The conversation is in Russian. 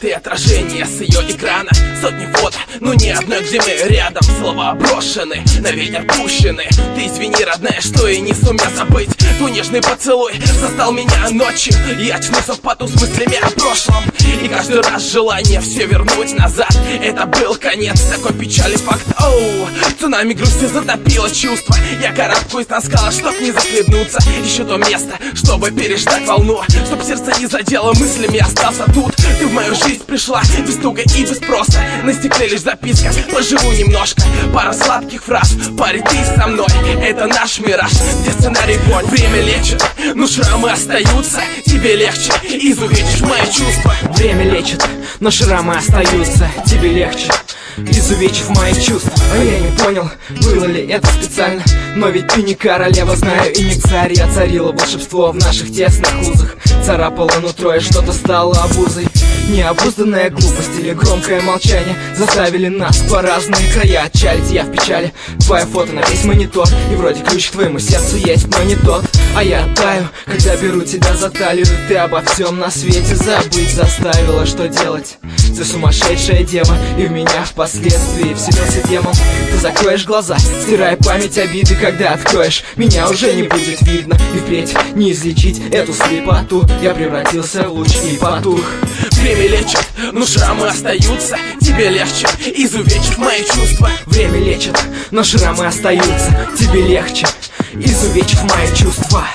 ты отражение с ее экрана. Сотни фото, но ни одной, где мы рядом. Слова брошены, на ветер пущены. Ты извини, родная, что и не сумел забыть. Твой нежный поцелуй застал меня ночью. Я очнулся в поту с мыслями о прошлом. И каждый раз желание все вернуть назад. Это был конец, такой печали факт. Оу, цунами грусти затопило чувство. Я карабкаюсь на скалах, чтоб не захлебнуться. Ищу то место, чтобы переждать волну, чтоб сердце не задело мыслями, остался тут. Ты в мою жизнь пришла без стука и без спроса. На стекле лишь записка, поживу немножко. Пара сладких фраз, парень, ты со мной. Это наш мираж, где сценарий конь. Время лечит, но шрамы остаются. Тебе легче, изувечишь мои чувства. Время лечит, но шрамы остаются. Тебе легче, изувечив мои чувства. А я не понял, было ли это специально. Но ведь ты не королева, знаю, и не царь. Я царила волшебство в наших тесных узах. Царапала нутро, и что-то стало обузой. Необузданная глупость или громкое молчание заставили нас по разные края отчалить. Я в печали, твое фото на весь монитор. И вроде ключ к твоему сердцу есть, но не тот. А я таю, когда беру тебя за талию. Ты обо всем на свете забыть заставила. Что делать? Ты сумасшедшая дева, и в меня впоследствии вселился демон. Ты закроешь глаза, стирая память обиды. Когда откроешь, меня уже не будет видно. И впредь не излечить эту слепоту. Я превратился в луч и потух. Время лечит, но шрамы остаются. Тебе легче, изувечив мои чувства. Время лечит, но шрамы остаются. Тебе легче, изувечив мои чувства.